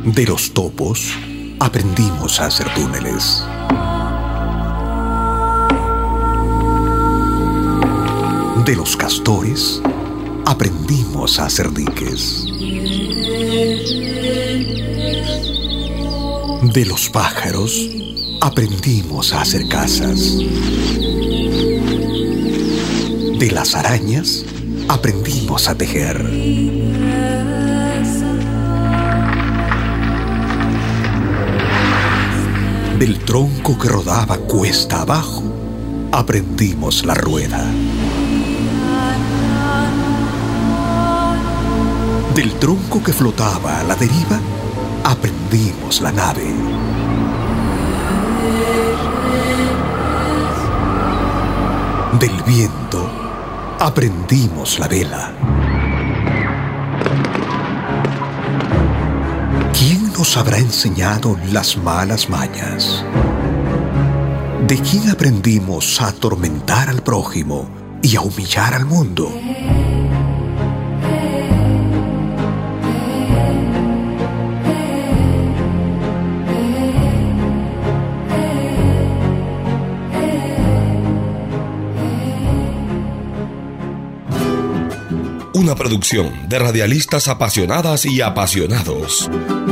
De los topos aprendimos a hacer túneles. De los castores aprendimos a hacer diques. De los pájaros aprendimos a hacer casas. De las arañas aprendimos a tejer. Del tronco que rodaba cuesta abajo aprendimos la rueda. Del tronco que flotaba a la deriva aprendimos la nave. Del viento aprendimos la vela. ¿Quién nos habrá enseñado las malas mañas? ¿De quién aprendimos a atormentar al prójimo y a humillar al mundo? Una producción de radialistas apasionadas y apasionados.